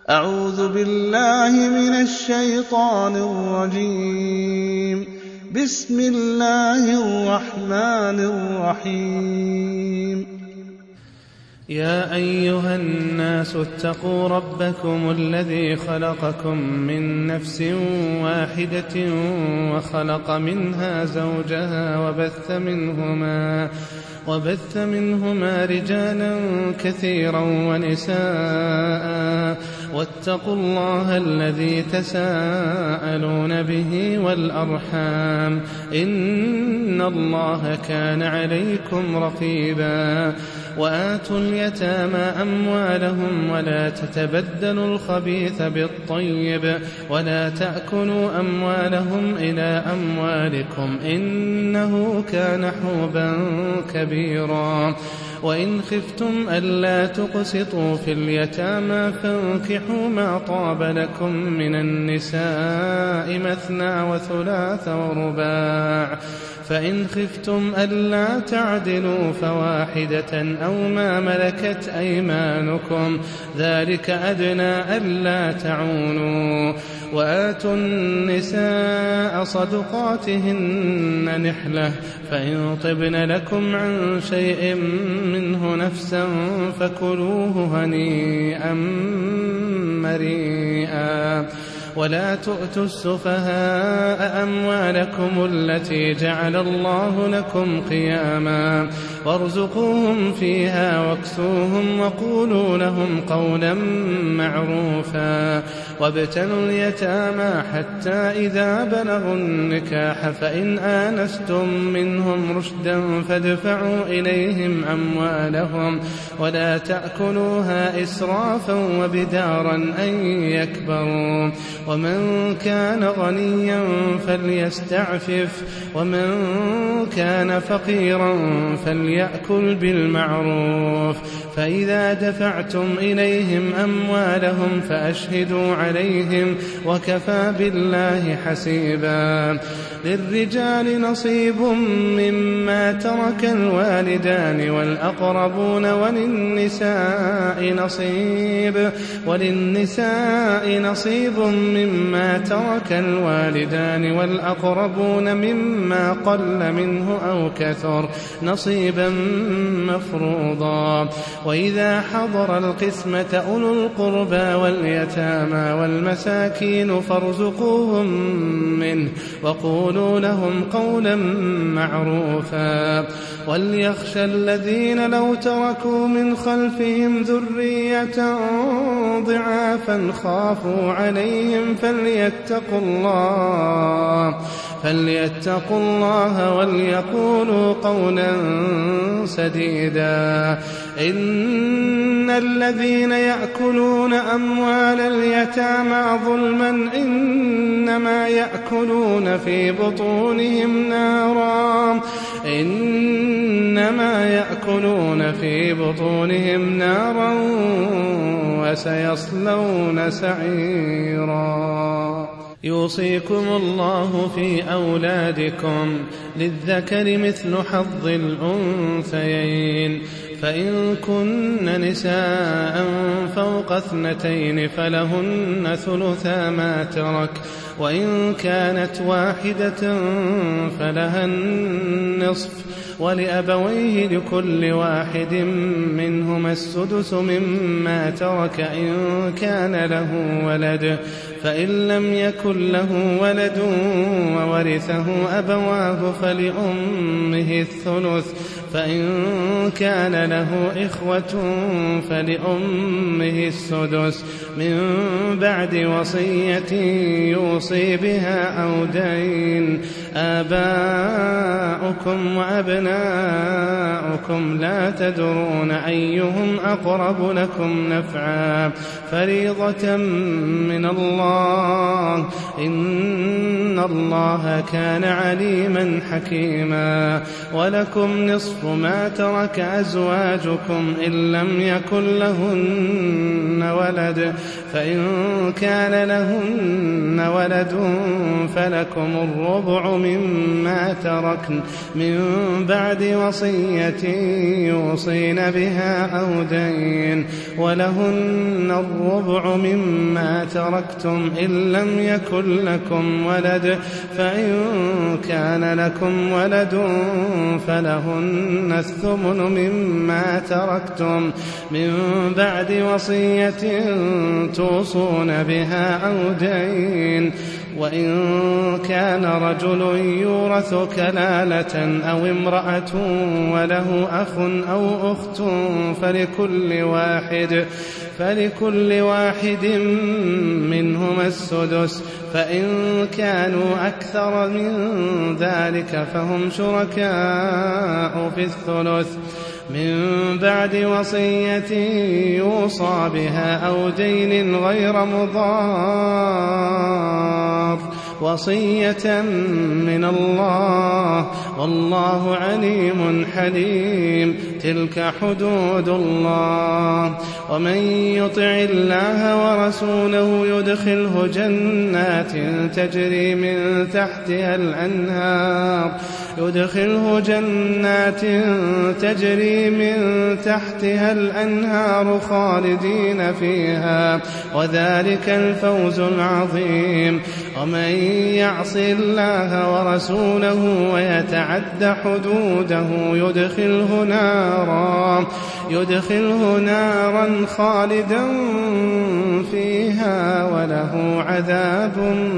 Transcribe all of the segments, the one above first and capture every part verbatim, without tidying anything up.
أعوذ بالله من الشيطان الرجيم. بسم الله الرحمن الرحيم. يا أيها الناس اتقوا ربكم الذي خلقكم من نفس واحدة وخلق منها زوجها وبث منهما وبث منهما رجالا كثيرا ونساء واتقوا الله الذي تساءلون به والأرحام إن الله كان عليكم رقيبا. وآتوا اليتامى أموالهم ولا تتبدلوا الخبيث بالطيب ولا تأكلوا أموالهم إلى أموالكم إنه كان حوبا كبيرا. وإن خفتم ألا تقسطوا في اليتامى فانكحوا ما طاب لكم من النساء مثنى وثلاث ورباع، فإن خفتم ألا تعدلوا فواحدة أو ما ملكت أيمانكم ذلك أدنى ألا تعونوا. وآتوا النساء صدقاتهن نحلة، فإن طبن لكم عن شيء منه نفسا فكلوه هنيئا مريئا. ولا تؤتوا السفهاء أموالكم التي جعل الله لكم قياما وارزقوهم فيها واكسوهم وقولوا لهم قولا معروفا. وابتلوا اليتامى حتى إذا بلغوا النكاح فإن آنستم منهم رشدا فادفعوا إليهم أموالهم ولا تأكلوها إسرافا وبدارا أن يكبروا. ومن كان غنيا فليستعفف ومن كان فقيرا فليأكل بالمعروف. فإذا دفعتم إليهم أموالهم فأشهدوا عليهم وكفى بالله حسيبا. للرجال نصيب مما ترك الوالدان والأقربون وللنساء نصيب وللنساء نصيب مما ترك الوالدان والأقربون مما قل منه أو كثر نصيبا مفروضا. وإذا حضر القسمة أولو القربى واليتامى والمساكين فارزقوهم منه وقولوا لهم قولا معروفا. وليخشى الذين لو تركوا من خلفهم ذرية ضعافا خافوا عليهم فليتقوا الله فليتقوا الله وليقولوا قولا سديدا. إن الذين يأكلون أموال اليتامى ظلما إنما يأكلون في بطونهم نارا إنما يأكلون في بطونهم نارا وسيصلون سعيرا. يوصيكم الله في أولادكم للذكر مثل حظ الأنثيين، فإن كن نساء فوق اثنتين فلهن ثلثا ما ترك، وإن كانت واحدة فلها النصف، ولأبويه لكل واحد منهما السدس مما ترك إن كان له ولد، فإن لم يكن له ولد وورثه أبواه فلأمه الثلث، فإن كان له إخوة فلأمه السدس من بعد وصية يوصي بها أو دين. آباؤكم وأبناؤكم لا تدرون أيهم أقرب لكم نفعا، فريضة من الله إن الله كان عليما حكيما. ولكم نصف نصف ما ترك أزواجكم إن لم يكن لهن ولد، فإن كان لهن ولد فلكم الربع مما تركن من بعد وصية يوصين بها أو دين، ولهن الربع مما تركتم إن لم يكن لكم ولد، فإن كان لكم ولد فلهن الثمن مما تركتم من بعد وصية توصون بها أو دين، وإن كان رجل يورث كلالة أو امرأة وله أخ أو أخت فلكل واحد فلكل واحد منهما السدس، فإن كانوا أكثر من ذلك فهم شركاء في الثلث من بعد وصية يوصى بها أو دين غير مضار، وصية من الله والله عليم حليم. تلك حدود الله، ومن يطع الله ورسوله يدخله جنات تجري من تحتها الأنهار يدخله جنات تجري من تحتها الأنهار خالدين فيها، وذلك الفوز العظيم. ومن يعص الله ورسوله ويتعد حدوده يدخله نارا يدخله نارا خالدا فيها وله عذاب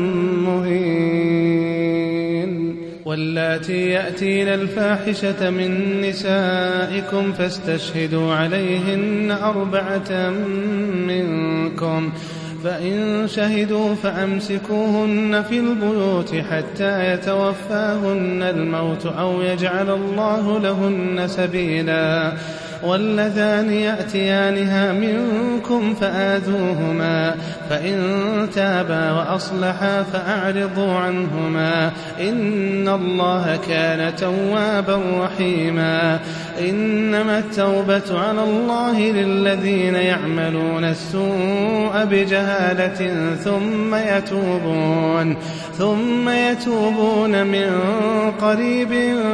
مهين. واللاتي يأتين الفاحشة من نسائكم فاستشهدوا عليهن أربعة منكم، فإن شهدوا فأمسكوهن في البيوت حتى يتوفاهن الموت أو يجعل الله لهن سبيلا. واللذان يأتيانها منكم فآذوهما، فإن تابا وأصلحا فأعرضوا عنهما، إن الله كان توابا رحيما. إنما التوبة على الله للذين يعملون السوء بجهالة ثم يتوبون ثم يتوبون من قريب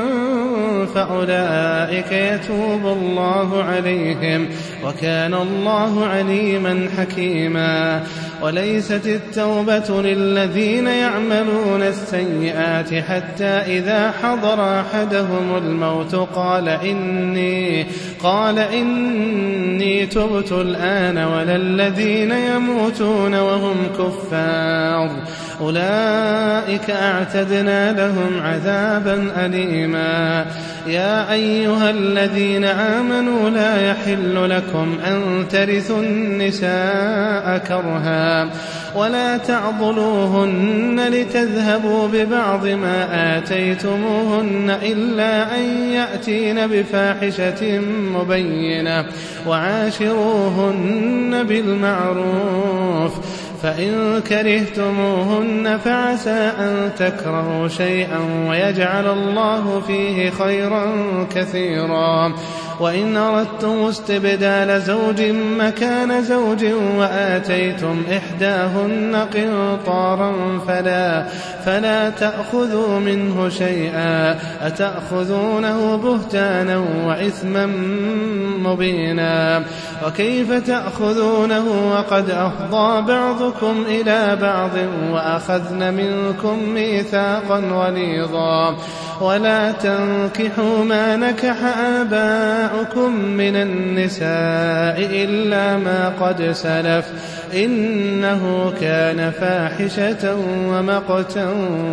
فأولئك يتوب الله عليهم، وكان الله عليما حكيما. وليست التوبة للذين يعملون السيئات حتى إذا حضر أحدهم الموت قال إني قال إني تبت الآن، ولا الذين يموتون وهم كفار، أولئك أعتدنا لهم عذابا أليما. يا أيها الذين آمنوا لا يحل لكم أن ترثوا النساء كرها ولا تعضلوهن لتذهبوا ببعض ما آتيتموهن إلا أن يأتين بفاحشة مبينة، وعاشروهن بالمعروف، فإن كرهتموهن فعسى أن تكرهوا شيئا ويجعل الله فيه خيرا كثيرا. وإن أردتم استبدال زوج مكان زوج وآتيتم إحداهن قنطارا فلا, فلا تأخذوا منه شيئا، أتأخذونه بهتانا وإثما مبينا. وكيف تأخذونه وقد أفضى بعضكم إلى بعض وأخذن منكم ميثاقا غليظا. ولا تنكحوا ما نكح آباؤكم من النساء إلا ما قد سلف، إنه كان فاحشة ومقتا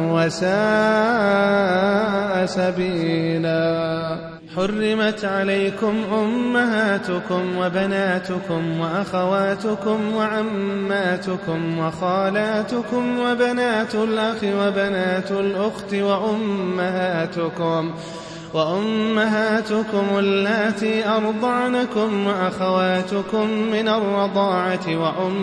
وساء سبيلا. حرمت عليكم أمهاتكم وبناتكم وأخواتكم وعماتكم وخالاتكم وبنات الأخ وبنات الأخت وأمهاتكم وأمهاتكم اللاتي أرضعنكم وأخواتكم من الرضاعة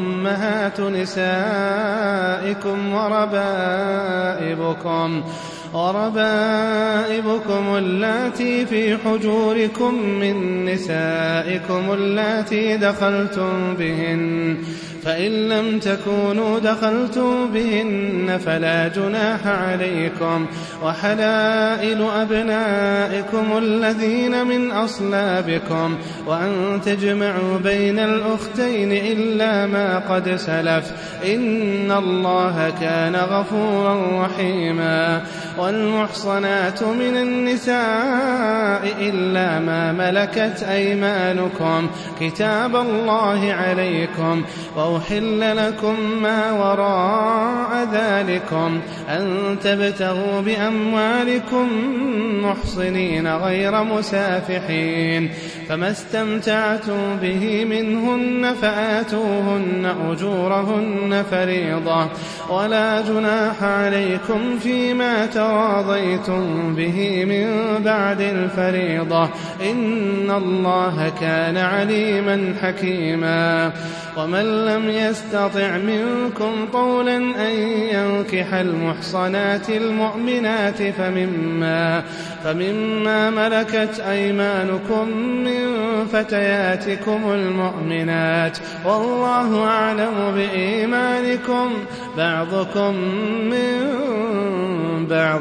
وأمهات نسائكم وربائبكم وربائبكم اللاتي في حجوركم من نسائكم اللاتي دخلتم بهن فإن لم تكونوا دخلتم بهن فلا جناح عليكم وحلائل أبنائكم الذين من أصلابكم وأن تجمعوا بين الأختين إلا ما قد سلف إن الله كان غفورا رحيما والمحصنات من النساء إلا ما ملكت أيمانكم كتاب الله عليكم وأحل لكم ما وراء ذلكم أن تبتغوا بأموالكم محصنين غير مسافحين فما استمتعتم به منهن فآتوهن أجورهن فريضة ولا جناح عليكم فيما تراضيتم به من بعد الفريضة إن الله كان عليما حكيما ومن لم يستطع منكم طولا أن ينكح المحصنات المؤمنات فمما, فمما ملكت أيمانكم من فتياتكم المؤمنات والله أعلم بإيمانكم بعضكم من بعض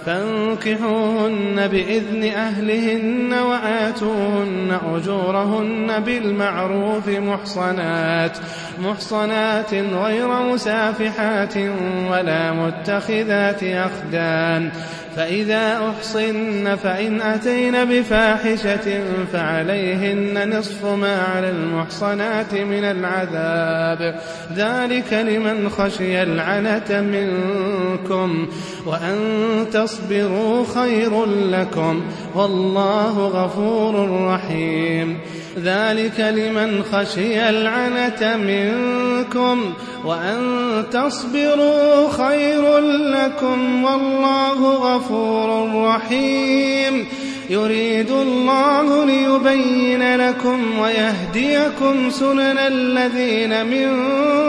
فانكحوهن بإذن أهلهن وآتوهن أجورهن بالمعروف محصنات محصنات غير مسافحات ولا متخذات أخدان فإذا أحصن فإن أتين بفاحشة فعليهن نصف ما على المحصنات من العذاب ذلك لمن خشي العنة منكم وأن تصبروا خير لكم والله غفور رحيم ذلك لمن خشي العنة منكم وأن تصبروا خير لكم والله غفور رحيم يريد الله ليبين لكم ويهديكم سنن الذين من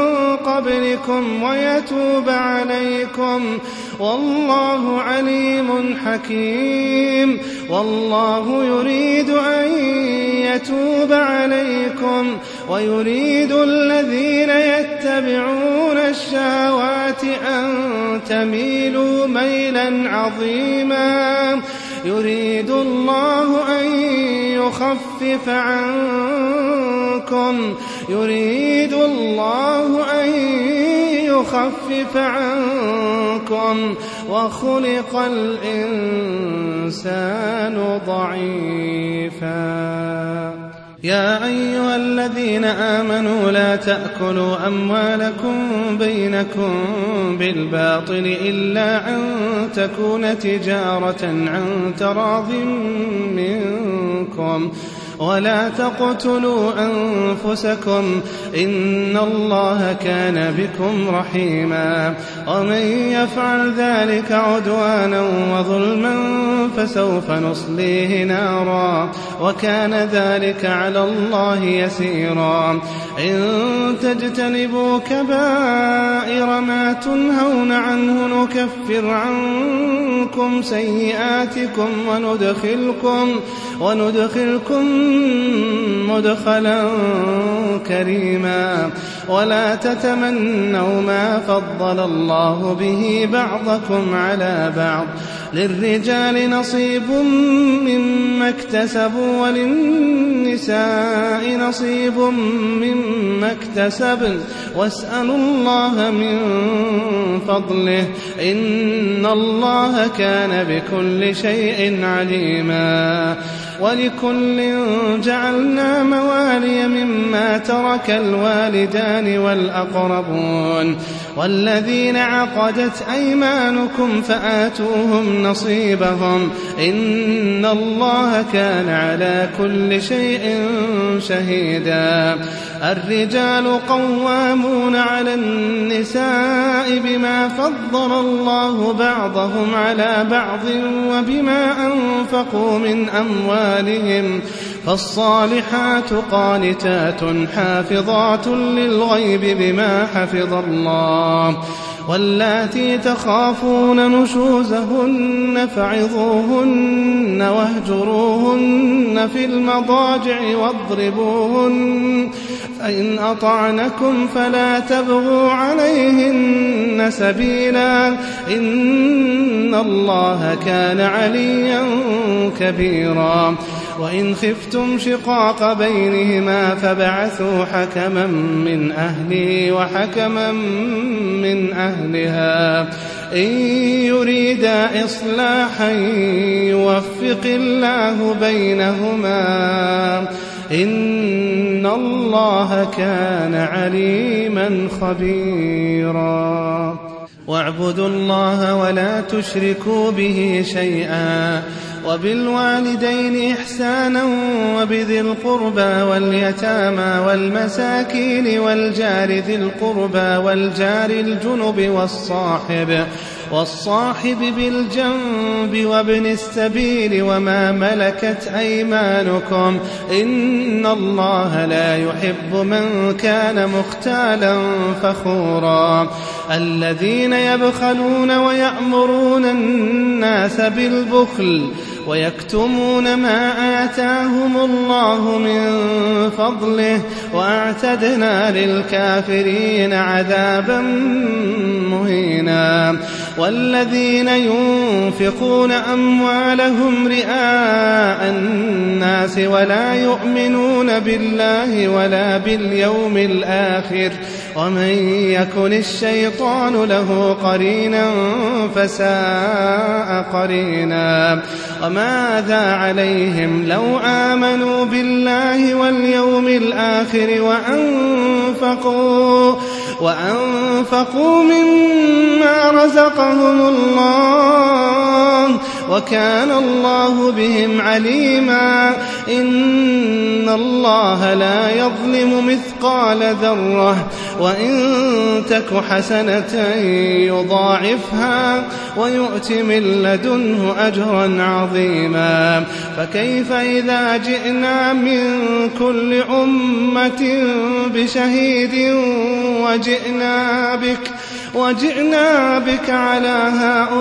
قبلكم ويتوب عليكم والله عليم حكيم والله يريد أن يتوب عليكم ويريد الذين يتبعون الشهوات أن تميلوا ميلا عظيما يريد الله أن يخفف عنكم يريد الله أن يخفف عنكم وخلق الإنسان ضعيفا يا أيها الذين آمنوا لا تأكلوا أموالكم بينكم بالباطل إلا أن تكون تجارة عن تراض منكم ولا تقتلوا أنفسكم إن الله كان بكم رحيما ومن يفعل ذلك عدوانا وظلما فسوف نصليه نارا وكان ذلك على الله يسيرا إن تجتنبوا كبائر ما تنهون عنه نكفر عنكم سيئاتكم وندخلكم وندخلكم مدخلا كريما ولا تتمنوا ما فضل الله به بعضكم على بعض للرجال نصيب مما اكتسبوا وللنساء نصيب مما اكتسبن واسألوا الله من فضله إن الله كان بكل شيء عليما ولكل جعلنا موالي مما ترك الوالدان والأقربون والذين عقدت أيمانكم فآتوهم نصيبهم إن الله كان على كل شيء شهيدا الرجال قوامون على النساء بما فضل الله بعضهم على بعض وبما أنفقوا من أموالهم فالصالحات قانتات حافظات للغيب بما حفظ الله واللاتي تخافون نشوزهن فعظوهن واهجروهن في المضاجع واضربوهن فإن أطعنكم فلا تبغوا عليهن سبيلا إن الله كان عليا كبيرا وإن خفتم شقاق بينهما فابعثوا حكما من أهله وحكما من أهلها إن يريدا إصلاحا يوفق الله بينهما إن الله كان عليما خبيرا واعبدوا الله ولا تشركوا به شيئا وبالوالدين إحسانا وبذي القربى واليتامى والمساكين والجار ذي القربى والجار الجنب والصاحب والصاحب بالجنب وابن السبيل وما ملكت أيمانكم إن الله لا يحب من كان مختالا فخورا الذين يبخلون ويأمرون الناس بالبخل ويكتمون ما آتاهم الله من فضله وأعتدنا للكافرين عذابا مهينا والذين ينفقون أموالهم رئاء الناس ولا يؤمنون بالله ولا باليوم الآخر ومن يكن الشيطان له قرينا فساء قرينا وماذا عليهم لو آمنوا بالله واليوم الآخر وأنفقوا وأنفقوا مما رزقهم الله وكان الله بهم عليما إن الله لا يظلم مثقال ذرة وإن تك حسنة يضاعفها ويؤت من لدنه أجرا عظيما فكيف إذا جئنا من كل أمة بشهيد وجئنا بك وجئنا بك على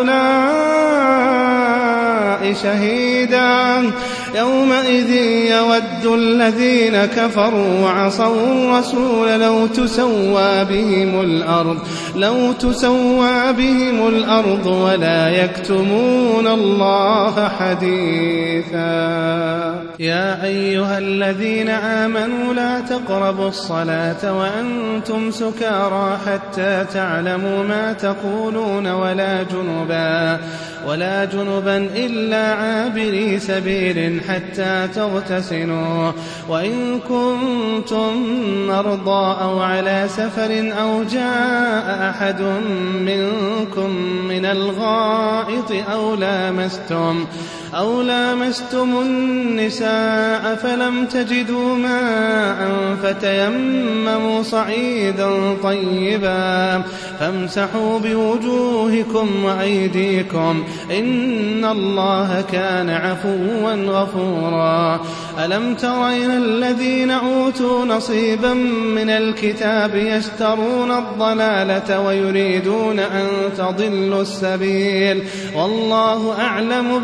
هؤلاء شهيدا يومئذ يود الذين كفروا وعصوا الرسول لو تسوى بهم الأرض لو تسوى بهم الأرض ولا يكتمون الله حديثا يا أيها الذين آمنوا لا تقربوا الصلاة وأنتم سكارى حتى تعلموا ما تقولون ولا جنبا ولا جنبا إلا عابري سبيل حتى تغتسلوا وإن كنتم مرضى أو على سفر أو جاء أحد منكم من الغائط أو لامستم أو لامستم النساء فلم تجدوا ماء فتيمموا صعيدا طيبا فامسحوا بوجوهكم وأيديكم إن الله كان عفوا غفورا ألم تر إلى الذين أوتوا نصيبا من الكتاب يشترون الضلالة ويريدون أن تضلوا السبيل والله أعلم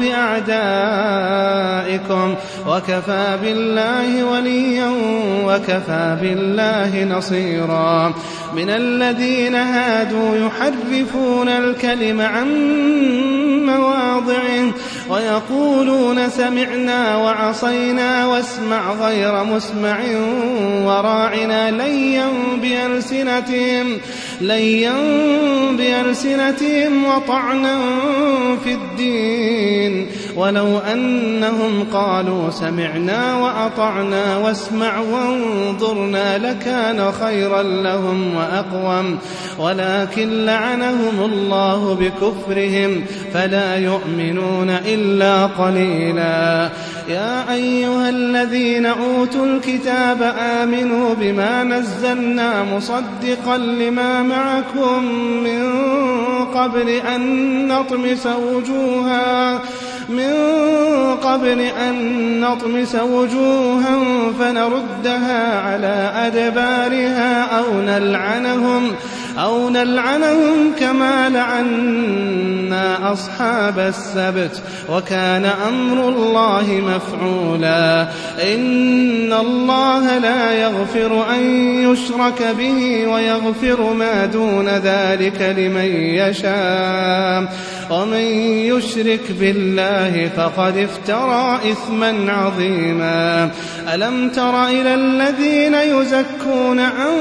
بأعدائكم وكفى بالله وليا وكفى بالله نصيرا من الذين هادوا يحرفون الكلم عن مواضعه ويقولون سمعنا وعصينا واسمع غير مسمع وراعنا ليا بألسنتهم ليا بألسنتهم وطعنا في الدين ولو أنهم قالوا سمعنا وأطعنا واسمع وانظرنا لكان خيرا لهم وأقوم ولكن لعنهم الله بكفرهم فلا يؤمنون إلا قليلا يا أيها الذين أوتوا الكتاب آمنوا بما نزلنا مصدقا لما معكم من قبل أن نطمس وجوها من قبل أن نطمس وجوها فنردها على أدبارها أو نلعنهم أو نلعنهم كما لعنا أصحاب السبت وكان أمر الله مفعولا إن الله لا يغفر أن يشرك به ويغفر ما دون ذلك لمن يشاء ومن يشرك بالله فقد افترى إثما عظيما ألم تر إلى الذين يزكون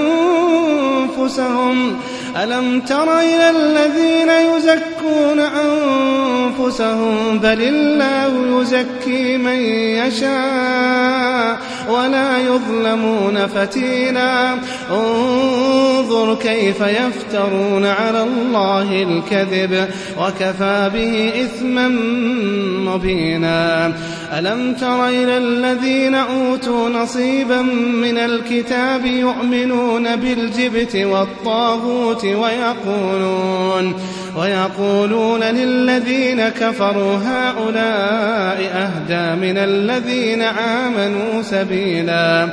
أنفسهم ألم تر إلى الذين يزكون أنفسهم بل الله يزكي من يشاء ولا يظلمون فتيلا انظر كيف يفترون على الله الكذب وكفى به إثما مبينا ألم تر إلى الذين أوتوا نصيبا من الكتاب يؤمنون بالجبت والطاغوت ويقولون ويقولون للذين كفروا هؤلاء أهدى من الذين آمنوا سبيلا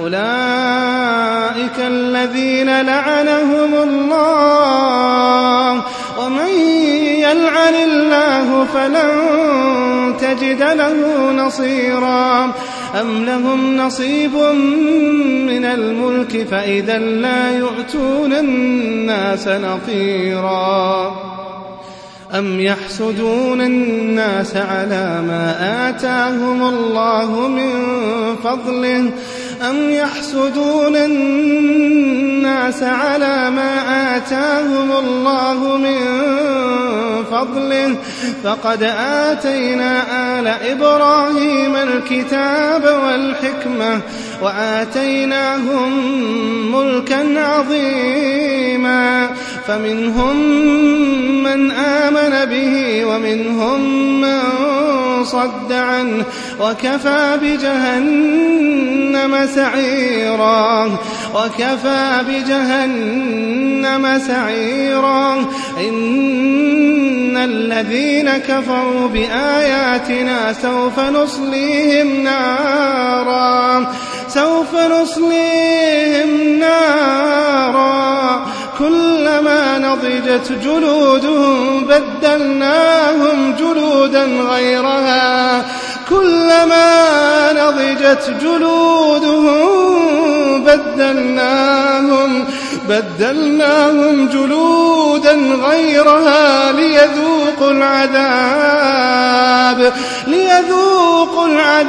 أولئك الذين لعنهم الله ومن يلعن الله فلن تجد له نصيرا أم لهم نصيب من الملك فإذا لا يؤتون الناس نقيرا أم يحسدون الناس على ما آتاهم الله من فضله أم يحسدون الناس على ما آتاهم الله من فضله فقد آتينا آل إبراهيم الكتاب والحكمة وآتيناهم ملكا عظيما فمنهم من آمن به ومنهم من صد عنه وكفى بجهنم سعيرا وكفى بجهنم سعيرا إن الذين كفروا بآياتنا سوف نصليهم نارا سوف نصليهم نارا كلما نضجت جلودهم بدلناهم جلودا غيرها كلما نضجت جلودهم بدلناهم بدلناهم جلودا غيرها ليذوقوا العذاب ليذوقوا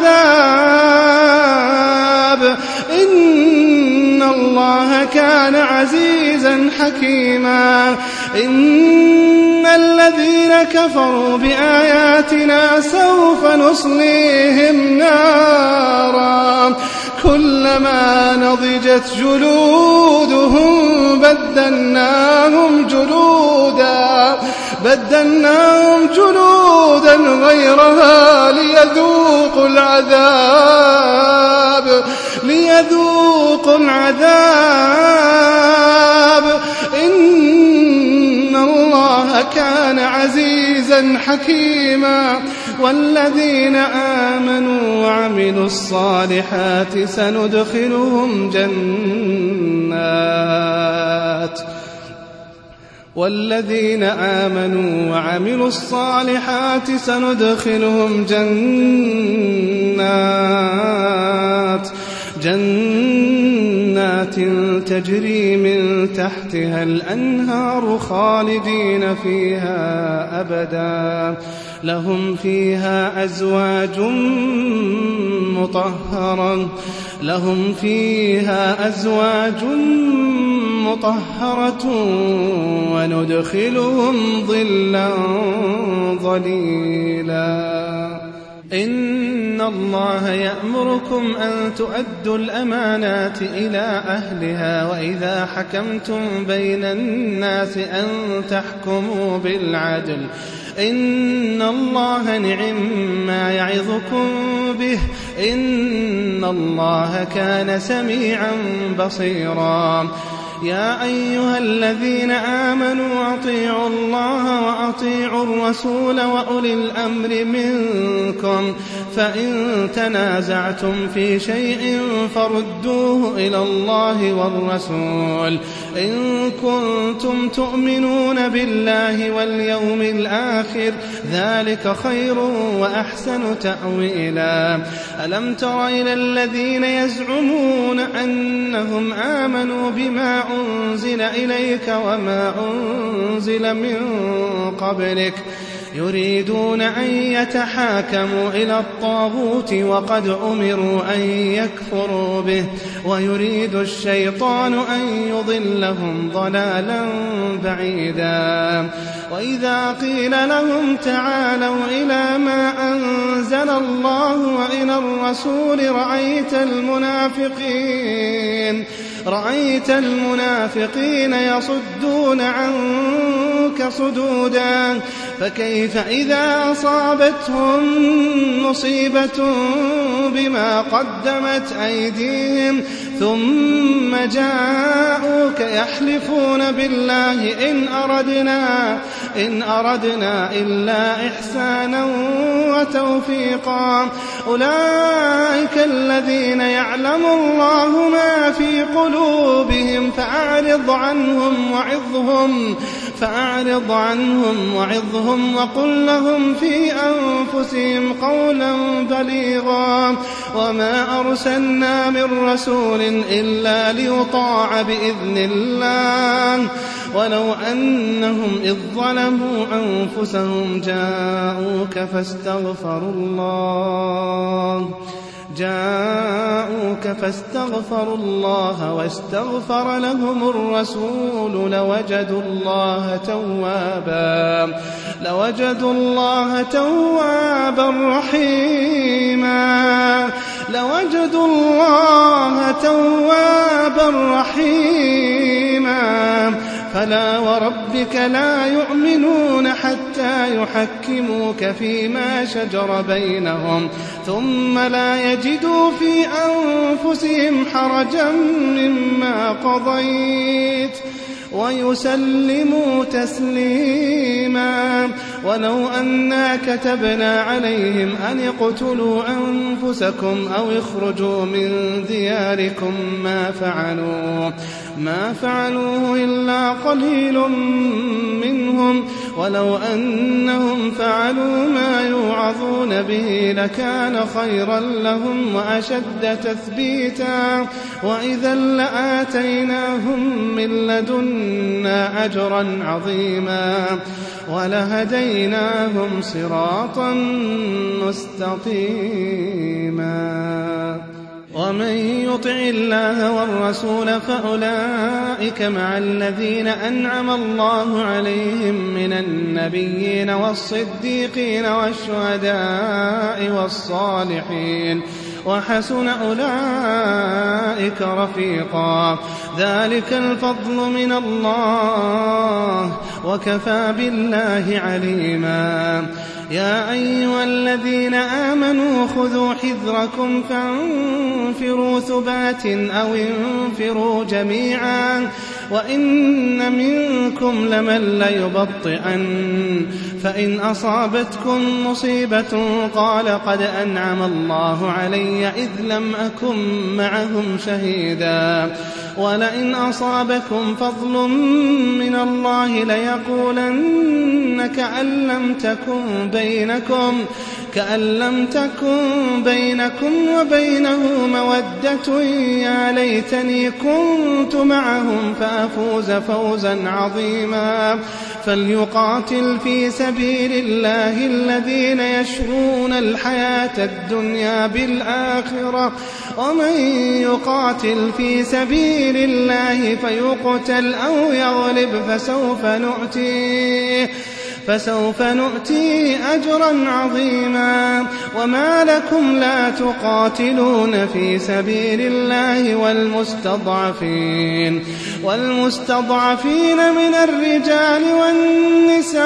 العذاب إن الله كان عزيزا حكيما إن الذين كفروا بآياتنا سوف نصليهم نارا كلما نضجت جلودهم بدلناهم جلودا بدلناهم جلودا غيرها ليذوقوا العذاب ليذوقوا العذاب إن الله كان عزيزا حكيما والذين آمنوا وعملوا الصالحات سندخلهم جنات والذين آمنوا وعملوا الصالحات سندخلهم جنات جنات تجري من تحتها الأنهار خالدين فيها أبدا لهم فيها أزواج مطهرة لهم فيها أزواج مطهرة وندخلهم ظلا ظليلا إن الله يأمركم أن تؤدوا الأمانات إلى أهلها وإذا حكمتم بين الناس أن تحكموا بالعدل إن الله نعم ما يعظكم به إن الله كان سميعا بصيرا يا أيها الذين آمنوا أطيعوا الله وأطيعوا الرسول وأولي الأمر منكم فإن تنازعتم في شيء فردوه إلى الله والرسول إن كنتم تؤمنون بالله واليوم الآخر ذلك خير وأحسن تأويلا. ألم تر إلى الذين يزعمون أنهم آمنوا بما أنزل إليك وما أنزل من قبلك يريدون أن يتحاكموا إلى الطاغوت وقد أمروا أن يكفروا به ويريد الشيطان أن يضلهم ضلالا بعيدا. وإذا قيل لهم تعالوا إلى ما أنزل الله وإلى الرسول رأيت المنافقين رأيت المنافقين يصدون عنك صدودا فكيف إذا أصابتهم مصيبة بما قدمت أيديهم ثم جاءوك يحلفون بالله إن أردنا إن أردنا إلا إحسانا وتوفيقا أولئك الذين يعلم الله ما في قلوبهم فأعرض عنهم وعظهم فأعرض عنهم وعظهم وقل لهم في أنفسهم قولا بليغا وما أرسلنا من رسول إلا ليطاع بإذن الله ولو أنهم إذ ظلموا أنفسهم جاءوك فاستغفروا الله جاءوك فاستغفروا الله واستغفر لهم الرسول لوجدوا الله توابا لوجدوا الله توابا رحيما لوجدوا الله توابا رحيما. فلا وربك لا يؤمنون حتى يحكموك فيما شجر بينهم ثم لا يجدوا في أنفسهم حرجا مما قضيت ويسلموا تسليما. ولو أنا كتبنا عليهم أن اقتلوا أنفسكم أو اخرجوا من دياركم ما فعلوا ما فعلوه إلا قليل منهم ولو أنهم فعلوا ما يوعظون به لكان خيرا لهم وأشد تثبيتا وإذا لآتيناهم من لدنا أجرا عظيما ولهديناهم صراطا مستقيما. ومن يطع الله والرسول فأولئك مع الذين أنعم الله عليهم من النبيين والصديقين والشهداء والصالحين وحسن أولئك رفيقا. ذلك الفضل من الله وكفى بالله عليما. يا أيها الذين آمنوا خذوا حذركم فانفروا ثبات أو انفروا جميعا وإن منكم لمن ليبطئن فإن أصابتكم مصيبة قال قد أنعم الله علي إذ لم أكن معهم شهيدا ولئن أصابكم فضل من الله ليقولن كأن لم تكن بينكم كأن لم تكن بينكم وبينه مودة يا ليتني كنت معهم فأفوز فوزا عظيما. فليقاتل في سبيل الله الذين يشرون الحياة الدنيا بالآخرة ومن يقاتل في سبيل الله فيقتل أو يغلب فسوف نؤتيه فسوف نؤتيه أجرا عظيما. وما لكم لا تقاتلون في سبيل الله والمستضعفين والمستضعفين من الرجال والنساء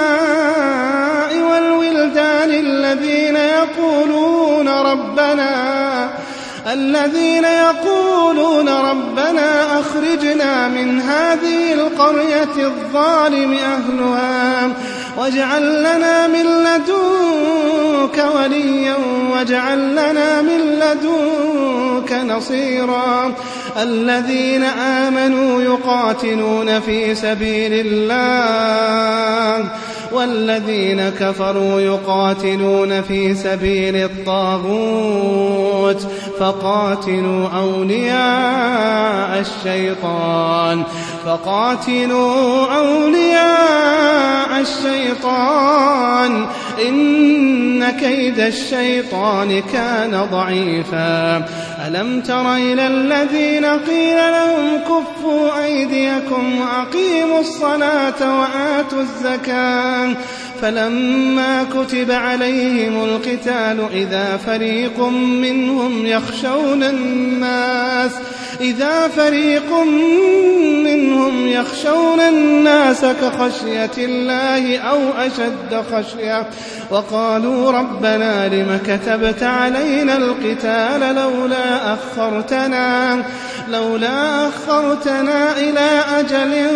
والولدان الذين يقولون ربنا الذين يقولون ربنا أخرجنا من هذه القرية الظالم أهلها واجعل لنا من لدنك وليا واجعل لنا من لدنك نصيرا الذين آمنوا يقاتلون في سبيل الله والذين كفروا يقاتلون في سبيل الطاغوت فقاتلوا أولياء الشيطان فقاتلوا أولياء الشيطان إن كيد الشيطان كان ضعيفا ألم تر إلى الذين قيل لهم كفوا أيديكم وأقيموا الصلاة وآتوا الزكاة فلما كتب عليهم القتال إذا فريق منهم يخشون الناس إذا فريق منهم يخشون الناس كخشية الله أو أشد خشية وقالوا ربنا لم كتبت علينا القتال لولا أخرتنا لولا أخرتنا إلى أجل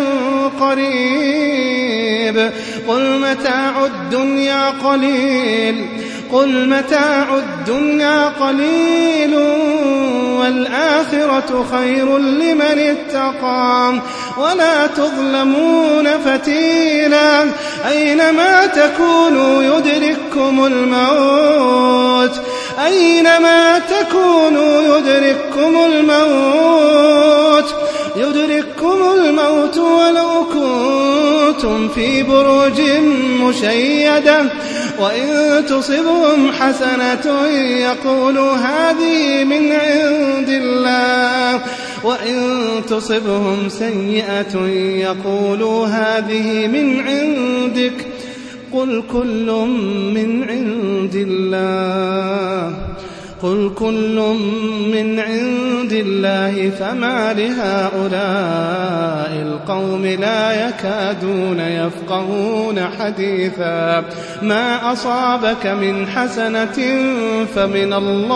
قريب قل متاع الدنيا قليل قل متاع الدنيا قليل والآخرة خير لمن اتقى ولا تظلمون فتيلا أينما تكونوا يدرككم الموت أينما تكونوا يدرككم الموت يدرككم الموت ولو كنتم في بروج مشيدة وإن تصبهم حسنة يقولوا هذه من عند الله وإن تصبهم سيئة يقولوا هذه من عندك قل كل من عند الله قل كل من عند الله فما لهؤلاء القوم لا يكادون يفقهون حديثا ما أصابك من حسنة فمن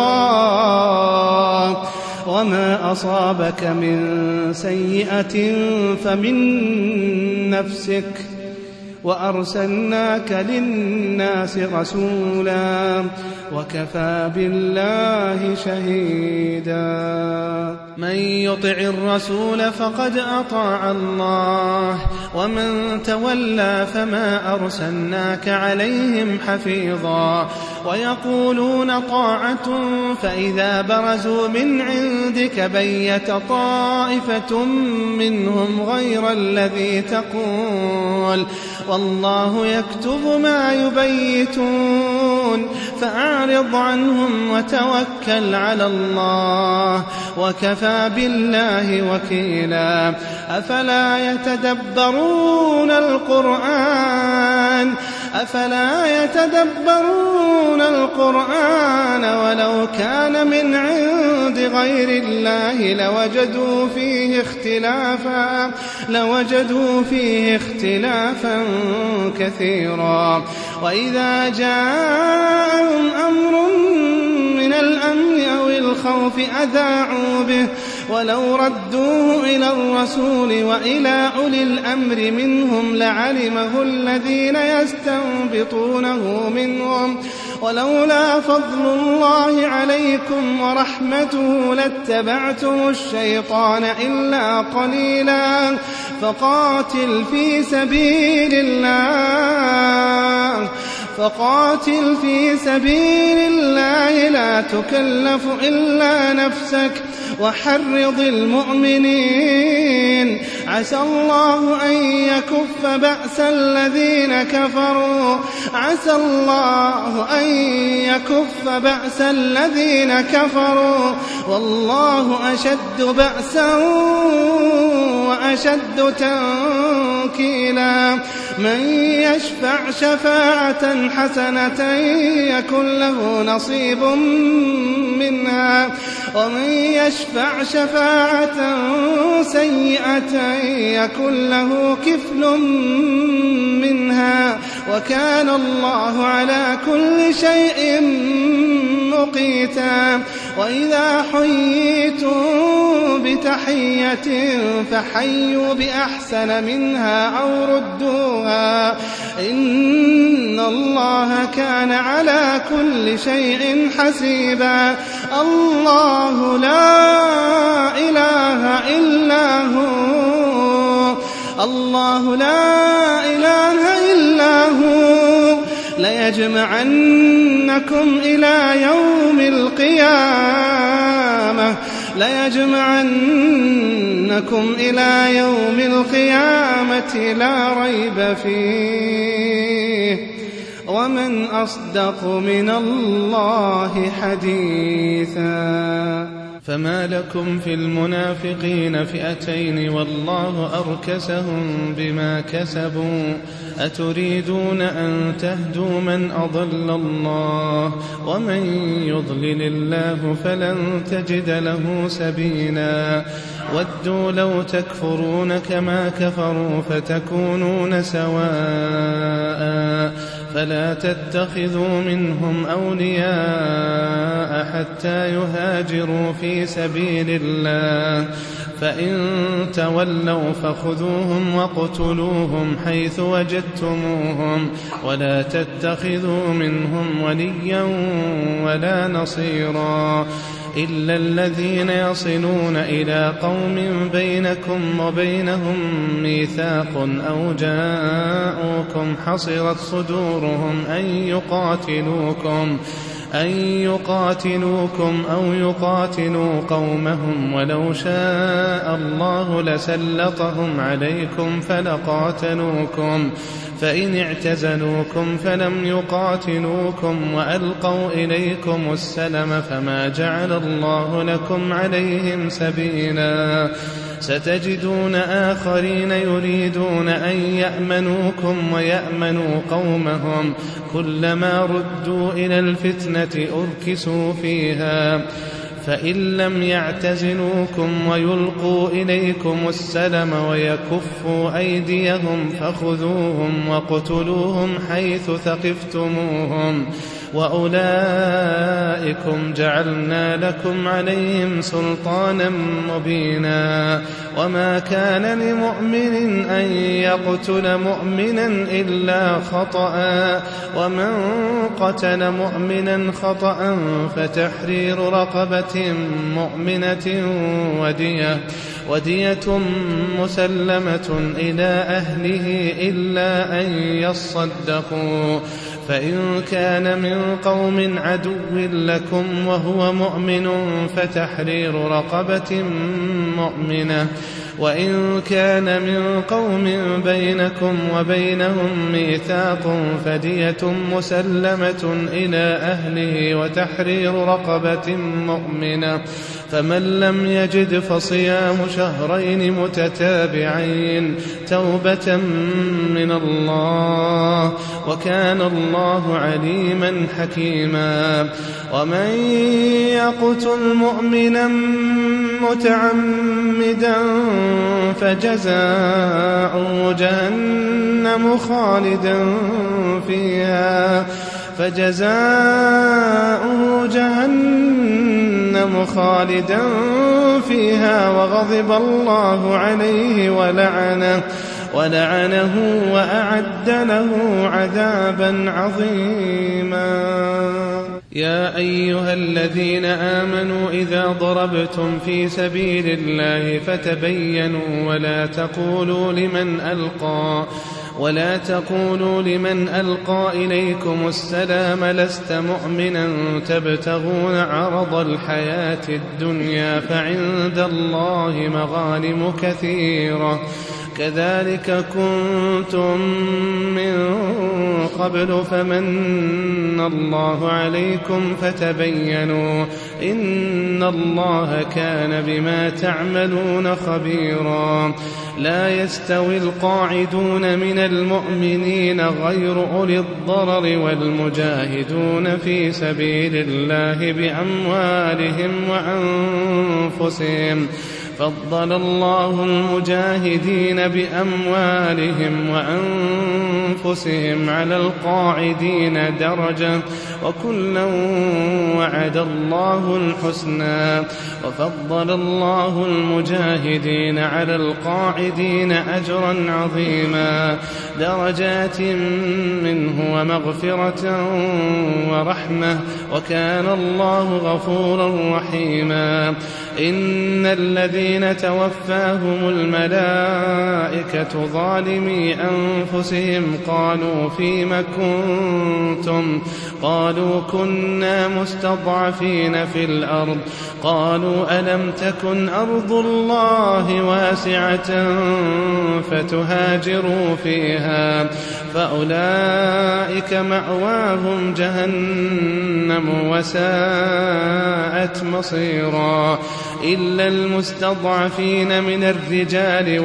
الله وما أصابك من سيئة فمن نفسك وأرسلناك للناس رسولا وكفى بالله شهيدا من يطع الرسول فقد أطاع الله ومن تولى فما أرسلناك عليهم حفيظا ويقولون طاعة فإذا برزوا من عندك بيت طائفة منهم غير الذي تقول والله يكتب ما يبيتون فأعرض عنهم وتوكل على الله وكفى بالله وكيلا أفلا يتدبرون القرآن أفلا يتدبرون القرآن ولو كان من عند غير الله لوجدوا فيه اختلافا لوجدوا فيه اختلافا كثيرا وإذا جاءهم أمر من الأمن أو الخوف أذاعوا به ولو ردوه إلى الرسول وإلى أولي الأمر منهم لعلمه الذين يستنبطونه منهم ولولا فضل الله عليكم ورحمته لاتبعتم الشيطان إلا قليلا فقاتل في سبيل الله فقاتل في سبيل الله لا تكلف إلا نفسك وحرض المؤمنين عسى الله أن يكف بأس الذين كفروا عسى الله أن يكف بأس الذين كفروا والله أشد بأسا وأشد تنكيلا من يشفع شفاعة حسنة يكن له نصيب منها ومن يشفع شفاعة سيئة يكن له كفل منها وكان الله على كل شيء مقيتا وإذا حييتم بتحية فحيوا بأحسن منها أو ردوها إن الله كان على كل شيء حسيبا. الله لا إله إلا هو الله لا إله إلا هو ليجمعنكم إلى يوم القيامة ليجمعنكم إلى يوم القيامة لا ريب فيه ومن أصدق من الله حديثا. فما لكم في المنافقين فئتين والله أركسهم بما كسبوا أتريدون أن تهدوا من أضل الله ومن يضلل الله فلن تجد له سبيلا. ودوا لو تكفرون كما كفروا فتكونون سواء فلا تتخذوا منهم أولياء حتى يهاجروا في سبيل الله فإن تولوا فخذوهم واقتلوهم حيث وجدتموهم ولا تتخذوا منهم وليا ولا نصيرا إلا الذين يصلون إلى قوم بينكم وبينهم ميثاق أو جاءوكم حصرت صدورهم أن يقاتلوكم أن يقاتلوكم أو يقاتلوا قومهم ولو شاء الله لسلطهم عليكم فلقاتلوكم فإن اعتزلوكم فلم يقاتلوكم وألقوا إليكم السلم فما جعل الله لكم عليهم سبيلا. ستجدون آخرين يريدون أن يأمنوكم ويأمنوا قومهم كلما ردوا إلى الفتنة أركسوا فيها فإن لم يعتزلوكم ويلقوا إليكم السلم ويكفوا أيديهم فخذوهم واقتلوهم حيث ثقفتموهم وأولئكم جعلنا لكم عليهم سلطانا مبينا. وما كان لمؤمن أن يقتل مؤمنا إلا خطأ ومن قتل مؤمنا خطأ فتحرير رقبة مؤمنة ودية ودية مسلمة إلى أهله إلا أن يصدقوا فإن كان من قوم عدو لكم وهو مؤمن فتحرير رقبة مؤمنة وإن كان من قوم بينكم وبينهم ميثاق فدية مسلمة إلى أهله وتحرير رقبة مؤمنة فمن لم يجد فصيام شهرين متتابعين توبة من الله وكان الله عليما حكيما. ومن يقتل مؤمنا متعمدا فجزاؤه جهنم خالدا فيها فجزاؤه جهنم خالدا فيها وغضب الله عليه ولعنه ولعنه وأعد له عذابا عظيما. يا أيها الذين آمنوا إذا ضربتم في سبيل الله فتبينوا ولا تقولوا لمن ألقى ولا تقولوا لمن ألقى إليكم السلام لست مؤمنا تبتغون عرض الحياة الدنيا فعند الله مغانم كثيرة كذلك كنتم من قبل فمن الله عليكم فتبينوا إن الله كان بما تعملون خبيرا. لا يستوي القاعدون من المؤمنين غير أولي الضرر والمجاهدون في سبيل الله بأموالهم وأنفسهم فضل الله المجاهدين بأموالهم وأنفسهم على القاعدين درجة وكلا وعد الله الحسنى وفضل الله المجاهدين على القاعدين أجرا عظيما درجات منه ومغفرة ورحمة وكان الله غفورا رحيما إن الذين توفاهم الملائكة ظالمي أنفسهم قالوا فيم كنتم قالوا كنا مستضعفين في الأرض قالوا ألم تكن أرض الله واسعة فتهاجروا فيها فأولئك مأواهم جهنم وساءت مصيرا إلا المستضعفين من الرجال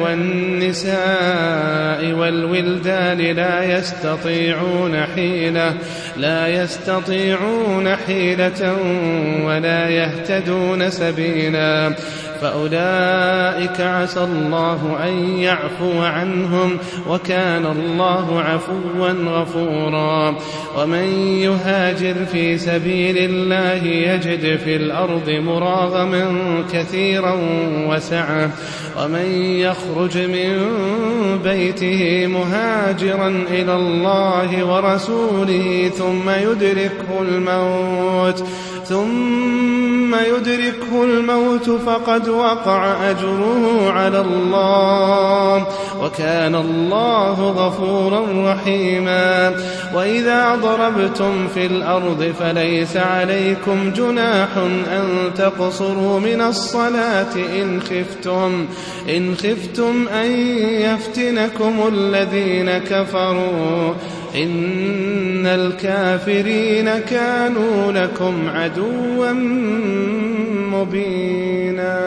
والنساء والولدان لا يستطيعون حيلة لا يستطيعون حيلة ولا يهتدون سبيلا فأولئك عسى الله أن يعفو عنهم وكان الله عفوا غفورا ومن يهاجر في سبيل الله يجد في الأرض مراغما كثيرا وسعة ومن يخرج من بيته مهاجرا إلى الله ورسوله ثم يدركه الموت ثم يدركه الموت فقد وقع أجره على الله وكان الله غفورا رحيما وإذا ضربتم في الأرض فليس عليكم جناح أن تقصروا من الصلاة إن خفتم إن خفتم أن يفتنكم الذين كفروا إن الكافرين كانوا لكم عدوا مبينا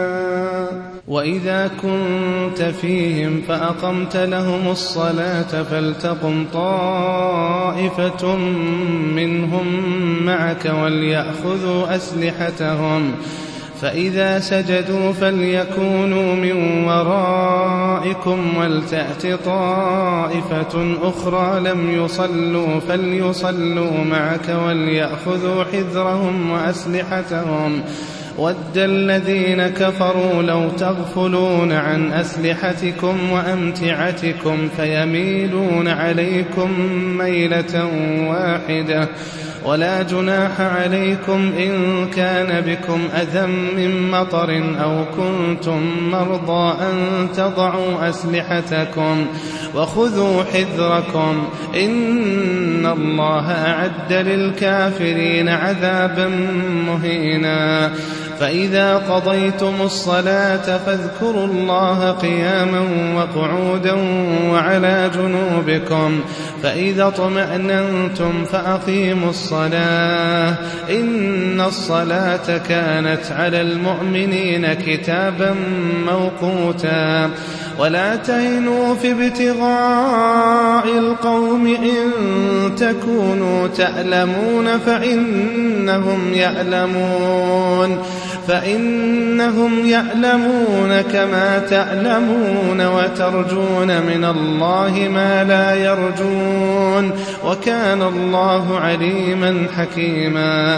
وإذا كنت فيهم فأقمت لهم الصلاة فلتقم طائفة منهم معك وليأخذوا أسلحتهم فإذا سجدوا فليكونوا من ورائكم ولتأت طائفة أخرى لم يصلوا فليصلوا معك وليأخذوا حذرهم وأسلحتهم ود الذين كفروا لو تغفلون عن أسلحتكم وأمتعتكم فيميلون عليكم ميلة واحدة ولا جناح عليكم إن كان بكم أذى من مطر أو كنتم مرضى أن تضعوا أسلحتكم وخذوا حذركم إن الله أعد للكافرين عذابا مهينا فإذا قضيتم الصلاة فاذكروا الله قياما وقعودا وعلى جنوبكم فإذا اطمأننتم فأقيموا الصلاة إن الصلاة كانت على المؤمنين كتابا موقوتا ولا تهنوا في ابتغاء القوم إن تكونوا تألمون فإنهم يألمون فإنهم يألمون كما تألمون وترجون من الله ما لا يرجون وكان الله عليما حكيما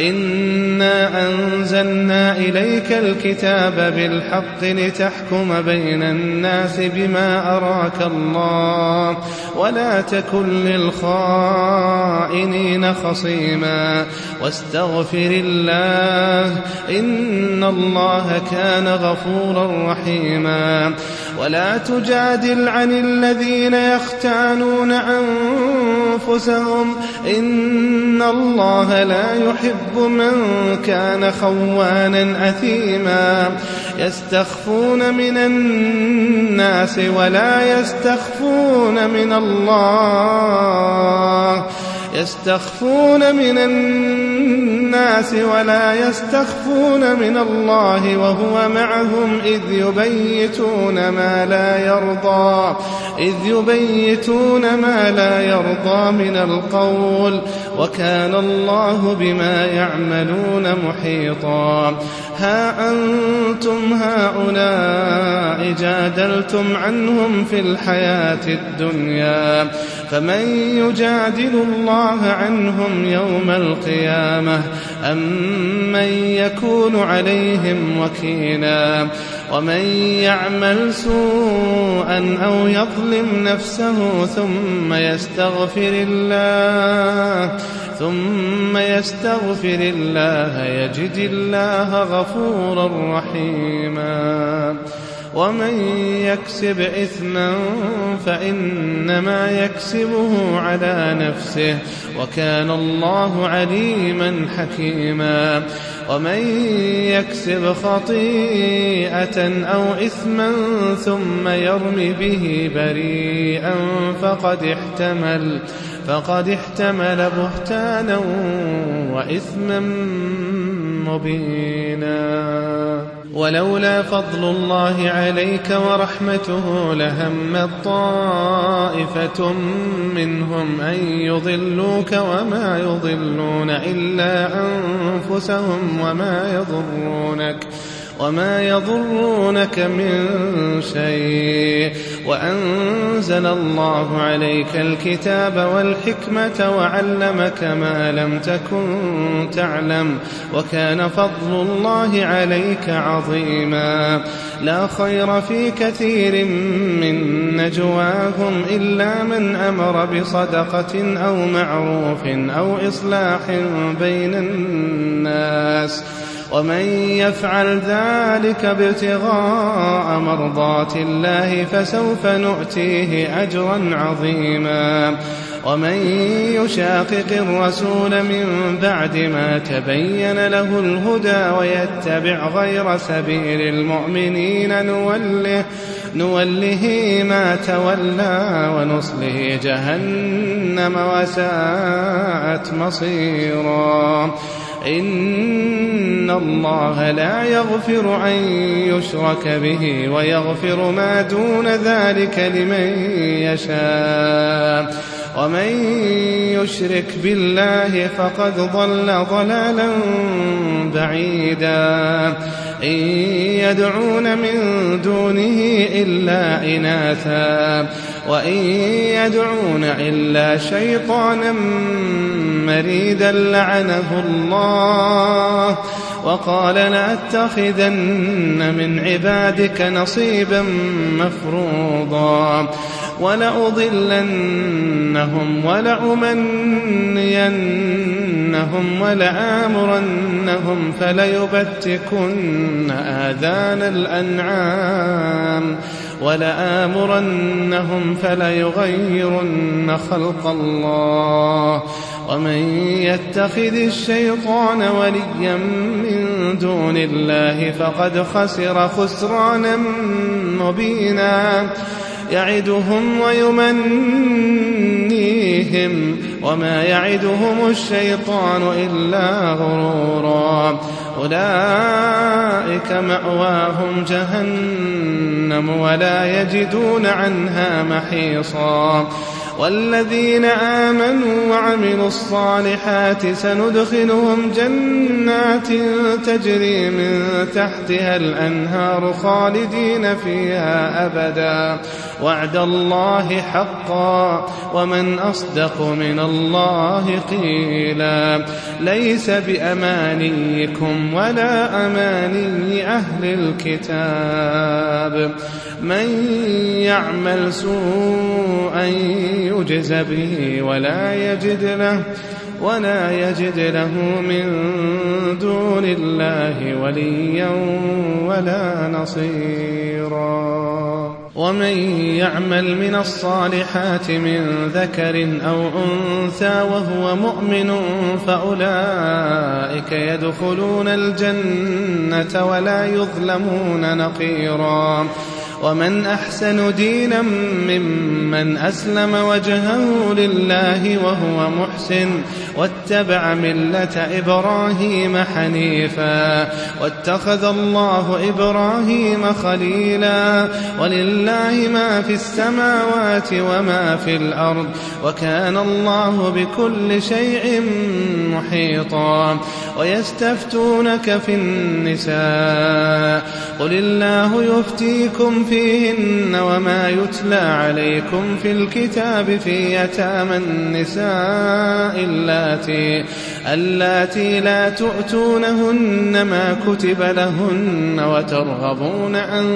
إنا أنزلنا إليك الكتاب بالحق لتحكم بين الناس بما أراك الله ولا تكن للخائنين خصيما واستغفر الله إن الله كان غفورا رحيما ولا تجادل عن الذين يختانون أنفسهم إن الله لا يحب من كان خوانا أثيما يستخفون من الناس ولا يستخفون من الله يستخفون من الناس الناس ولا يستخفون من الله وهو معهم إذ يبيتون ما لا يرضى إذ يبيتون ما لا يرضى من القول وكان الله بما يعملون محيطا. ها أنتم هؤلاء جادلتم عنهم في الحياة الدنيا فمن يجادل الله عنهم يوم القيامة أم من يكون عليهم وكيلا. ومن يعمل سوءا أو يظلم نفسه ثم يستغفر الله ثم يستغفر الله يجد الله غفورا رحيما. ومن يكسب إثما فإنما يكسبه على نفسه وكان الله عليما حكيما. ومن يكسب خطيئة أو إثما ثم يرم به بريئا فقد احتمل فقد احتمل بهتانا وإثما مبينا. ولولا فضل الله عليك ورحمته لهمت طائفة منهم أن يضلوك وما يضلون إلا أنفسهم وما يضرونك وما يضرونك من شيء وأنزل الله عليك الكتاب والحكمة وعلمك ما لم تكن تعلم وكان فضل الله عليك عظيما. لا خير في كثير من نجواهم إلا من أمر بصدقة أو معروف أو إصلاح بين الناس ومن يفعل ذلك ابتغاء مرضات الله فسوف نؤتيه أجرا عظيما. ومن يشاقق الرسول من بعد ما تبين له الهدى ويتبع غير سبيل المؤمنين نوله, نوله ما تولى ونصله جهنم وساءت مصيرا. إن الله لا يغفر أن يشرك به ويغفر ما دون ذلك لمن يشاء ومن يشرك بالله فقد ضل ضلالا بعيدا. إن يدعون من دونه إلا إناثا وإن يدعون إلا شيطانا مريدا لعنه الله وقال لأتخذن من عبادك نصيبا مفروضا ولأضلنهم ولأمنينهم ولآمرنهم فليبتكن آذان الأنعام ولآمرنهم فليغيرن خلق الله ومن يتخذ الشيطان وليا من دون الله فقد خسر خسرانا مبينا. يعدهم ويمنيهم وما يعدهم الشيطان إلا غرورا. أولئك مأواهم جهنم ولا يجدون عنها محيصا. والذين آمنوا وعملوا الصالحات سندخلهم جنات تجري من تحتها الأنهار خالدين فيها أبدا وعد الله حقا ومن أصدق من الله قيلا. ليس بأمانيكم ولا أماني أهل الكتاب من يعمل سوءا يجز به ولا يجد له ولا يجد له من دون الله وليا ولا نصيرا. ومن يعمل من الصالحات من ذكر أو أنثى وهو مؤمن فأولئك يدخلون الجنة ولا يظلمون نقيرا. ومن أحسن دينا ممن أسلم وجهه لله وهو محسن واتبع ملة إبراهيم حنيفا واتخذ الله إبراهيم خليلا ولله ما في السماوات وما في الأرض وكان الله بكل شيء محيطا ويستفتونك في النساء قل الله يفتيكم فيهن وما يتلى عليكم في الكتاب في يتامى النساء اللاتي اللاتي لا تؤتونهن ما كتب لهن وترغبون أن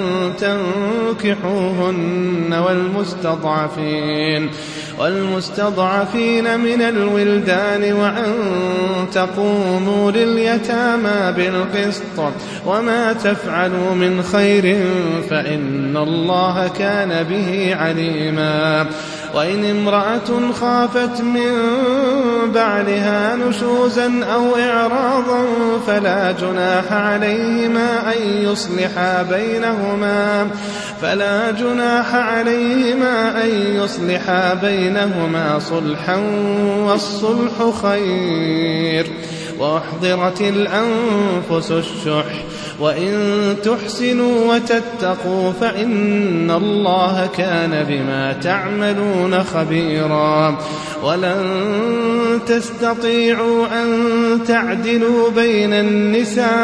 تنكحوهن والمستضعفين والمستضعفين من الولدان وأن تقوموا لليتامى بالقسط وما تفعلوا من خير فإن الله كان به عليما وإن امرأة خافت من بعلها نشوزا أو إعراضا فلا جناح عليهما أن يصلحا بينهما فلا جناح عليهما أن يصلحا بينهما صلحا والصلح خير وأحضرت الأنفس الشح وإن تحسنوا وتتقوا فإن الله كان بما تعملون خبيرا ولن تستطيعوا أن تعدلوا بين النساء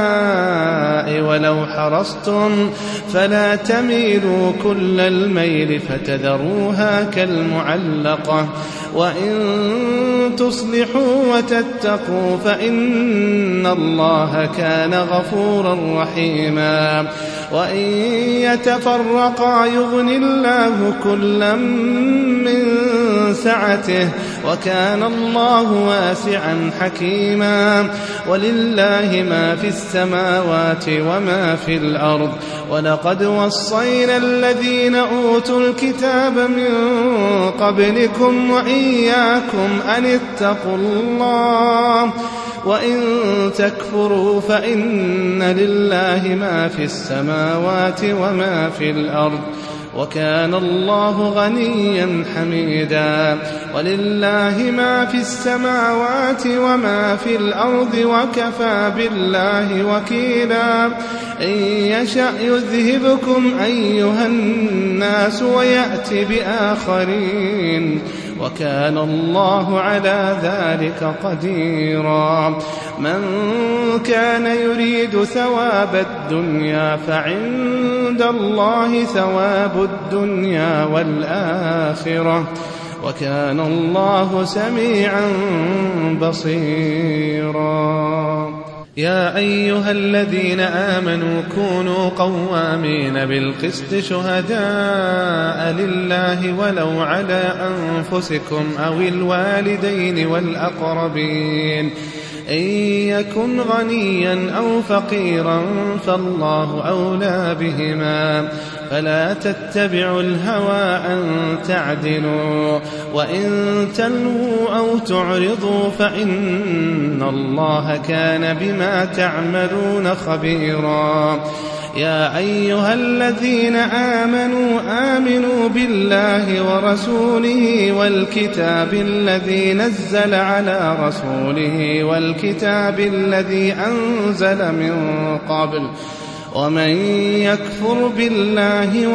ولو حرصتم فلا تميلوا كل الميل فتذروها كالمعلقة وإن تصلحوا وتتقوا فإن الله كان غفورا رحيما وإن يتفرقا يغن الله كلا من سعته وكان الله واسعا حكيما ولله ما في السماوات وما في الأرض ولقد وصينا الذين أوتوا الكتاب من قبلكم وإياكم أن اتقوا الله وإن تكفروا فإن لله ما في السماوات وما في الأرض وكان الله غنيا حميدا ولله ما في السماوات وما في الأرض وكفى بالله وكيلا إن يشأ يذهبكم أيها الناس ويأتي بآخرين وكان الله على ذلك قديرا من كان يريد ثواب الدنيا فعند الله ثواب الدنيا والآخرة وكان الله سميعا بصيرا يا أيها الذين آمنوا كونوا قوامين بالقسط شهداء لله ولو على أنفسكم أو الوالدين والأقربين إن يكن غنيا أو فقيرا فالله أولى بهما فلا تتبعوا الهوى أن تعدلوا وإن تلووا أو تعرضوا فإن الله كان بما تعملون خبيرا يا أيها الذين آمنوا آمنوا بالله ورسوله والكتاب الذي نزل على رسوله والكتاب الذي أنزل من قبل ومن يكفر بالله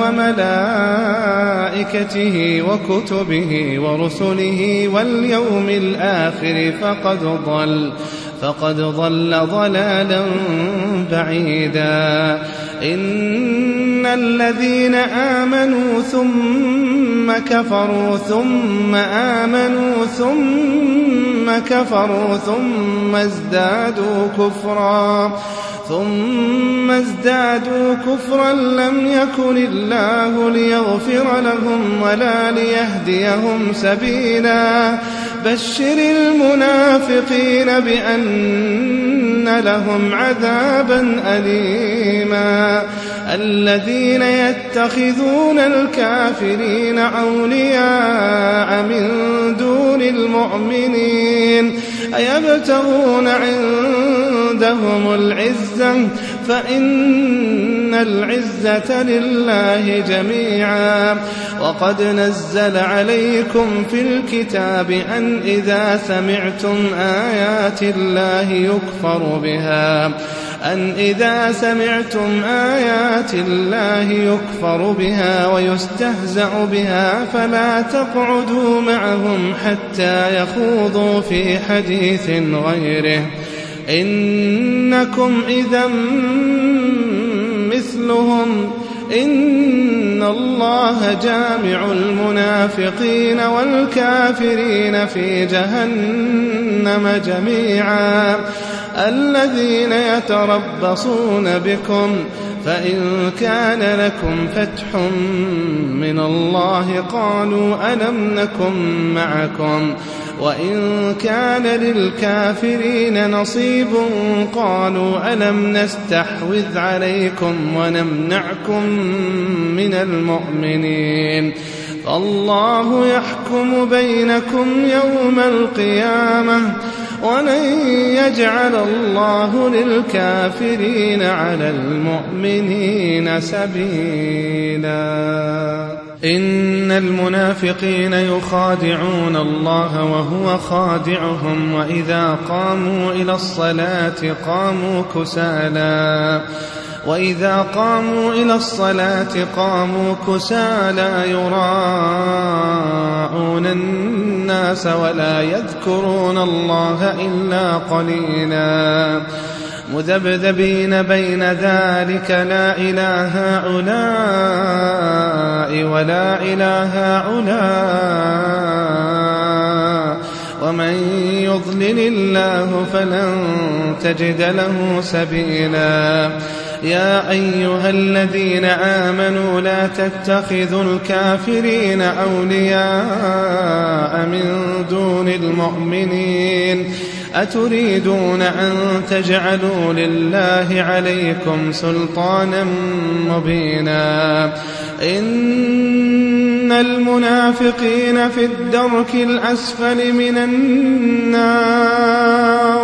وملائكته وكتبه ورسله واليوم الآخر فقد ضل فقد ضل ضلالا بعيدا إن الذين آمنوا ثم كفروا ثم آمنوا ثم كفروا ثم ازدادوا كفرا ثم ازدادوا كفرا لم يكن الله ليغفر لهم ولا ليهديهم سبيلا بشر المنافقين بأن لهم عذابا أليما الذين يتخذون الكافرين أولياء من دون المؤمنين أيبتغون عندهم العزة فإن العزة لله جميعا. وقد نزل عليكم في الكتاب أن إذا سمعتم آيات الله يكفر بها أن إذا سمعتم آيات الله يكفر بها ويستهزأ بها فلا تقعدوا معهم حتى يخوضوا في حديث غيره إنكم إذا مثلهم إن الله جامع المنافقين والكافرين في جهنم جميعا. الذين يتربصون بكم فإن كان لكم فتح من الله قالوا ألم نكن معكم وإن كان للكافرين نصيب قالوا ألم نستحوذ عليكم ونمنعكم من المؤمنين فالله يحكم بينكم يوم القيامة ولن يجعل الله للكافرين على المؤمنين سبيلا. إن المنافقين يخادعون الله وهو خادعهم وإذا قاموا إلى الصلاة قاموا كسالى وإذا قاموا إلى الصلاة قاموا كسالى يراءون الناس ولا يذكرون الله إلا قليلا مذبذبين بين ذلك لا إله هؤلاء ولا إله هؤلاء ومن يضلل الله فلن تجد له سبيلا. يا أيها الذين آمنوا لا تتخذوا الكافرين أولياء من دون المؤمنين أتريدون أن تجعلوا لله عليكم سلطانا مبينا. إن المنافقين في الدرك الأسفل من النار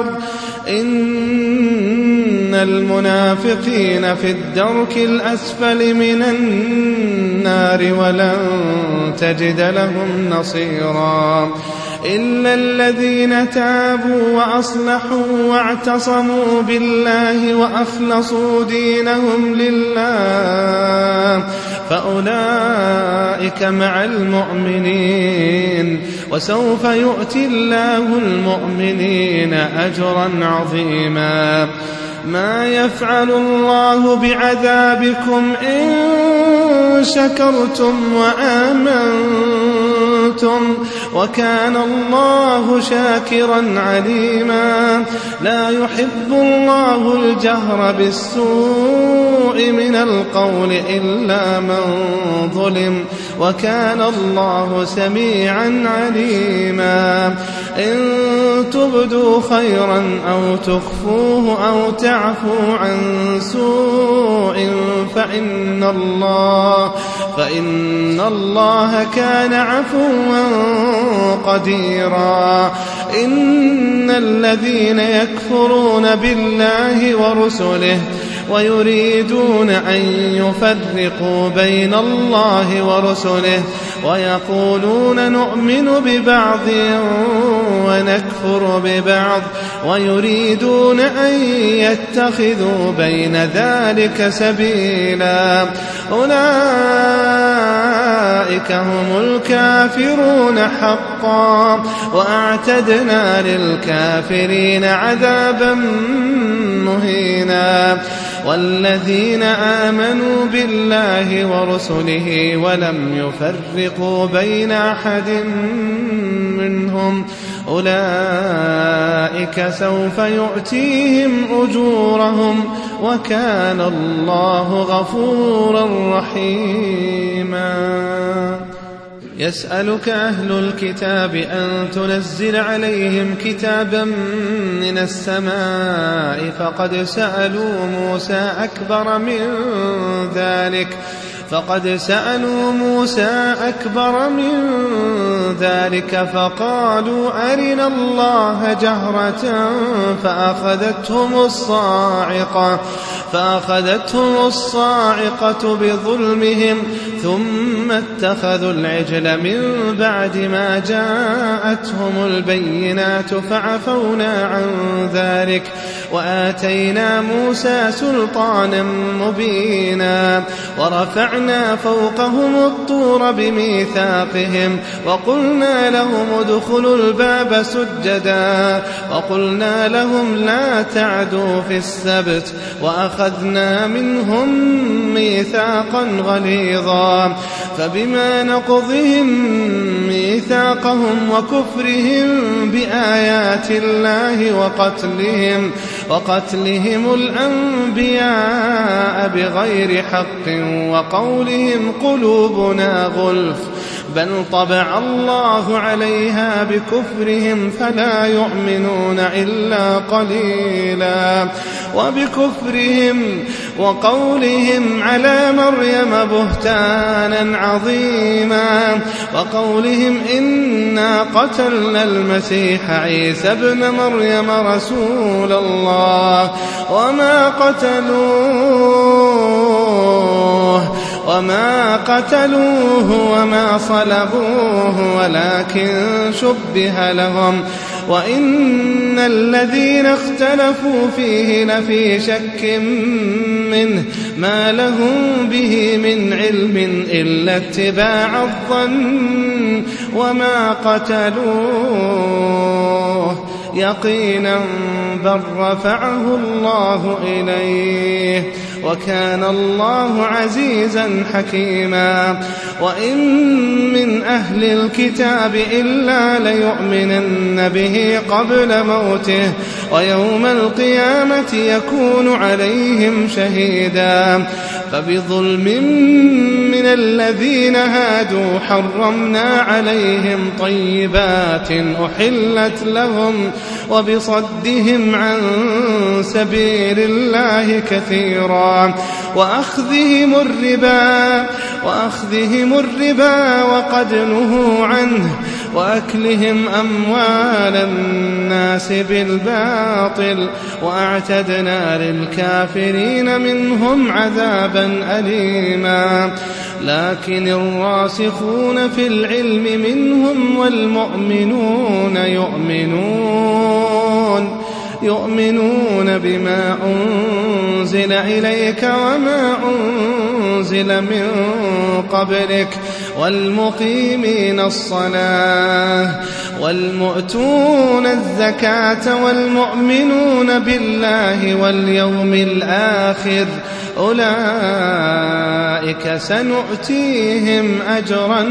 إن المنافقين في الدرك الأسفل من النار ولن تجد لهم نصيرا إلا الذين تابوا وأصلحوا واعتصموا بالله وأخلصوا دينهم لله فأولئك مع المؤمنين وسوف يؤتي الله المؤمنين أجرا عظيما. ما يفعل الله بعذابكم إن شكرتم وآمنتم وكان الله شاكرا عليما. لا يحب الله الجهر بالسوء من القول إلا من ظلم وكان الله سميعا عليما. إن تبدوا خيرا أو تخفوه أو تعفو عن سوء فإن الله فإن الله كان عفوا قديرا. إن الذين يكفرون بالله ورسله ويريدون أن يفرقوا بين الله ورسله ويقولون نؤمن ببعض ونكفر ببعض ويريدون أن يتخذوا بين ذلك سبيلا أولئك هم الكافرون حقا وأعتدنا للكافرين عذابا مهينا. والذين آمنوا بالله ورسله ولم يفرقوا بين أحد منهم أولئك سوف يؤتيهم أجورهم وكان الله غفورا رحيما. يسألك أهل الكتاب أن تنزل عليهم كتابا من السماء فقد سألوا موسى أكبر من ذلك فقد سألوا موسى أكبر من ذلك فقالوا أرنا الله جهرة فأخذتهم الصاعقة فأخذتهم الصاعقة بظلمهم ثم اتخذوا العجل من بعد ما جاءتهم البينات فعفونا عن ذلك وآتينا موسى سلطانا مبينا ورفعنا فوقهم الطور بميثاقهم وقلنا لهم ادخلوا الباب سجدا وقلنا لهم لا تعدوا في السبت وأخذنا منهم ميثاقا غليظا فبما نقضهم ميثاقهم وكفرهم بآيات الله وقتلهم وقتلهم الأنبياء بغير حق وقولهم قلوبنا غلف بل طبع الله عليها بكفرهم فلا يؤمنون إلا قليلا وبكفرهم وقولهم على مريم بهتانا عظيما وقولهم إنا قتلنا المسيح عيسى ابن مريم رسول الله وما قتلوه وما قتلوه وما صلبوه ولكن شبه لهم وإن الذين اختلفوا فيه لفي شك منه ما لهم به من علم إلا اتباع الظن وما قتلوه يقينا بل رفعه الله إليه وكان الله عزيزا حكيما وإن من أهل الكتاب إلا ليؤمنن به قبل موته ويوم القيامة يكون عليهم شهيدا فبظلم من الذين هادوا حرمنا عليهم طيبات أحلت لهم وبصدهم عن سبيل الله كثيرا وأخذهم الربا وأخذهم الربا وقد نهوا عنه وأكلهم أموال الناس بالباطل وأعتدنا للكافرين منهم عذابا أليما لكن الراسخون في العلم منهم والمؤمنون يؤمنون يؤمنون بما أنزل إليك وما أنزل من قبلك والمقيمين الصلاة والمؤتون الزكاة والمؤمنون بالله واليوم الآخر أولئك سنؤتيهم أجرا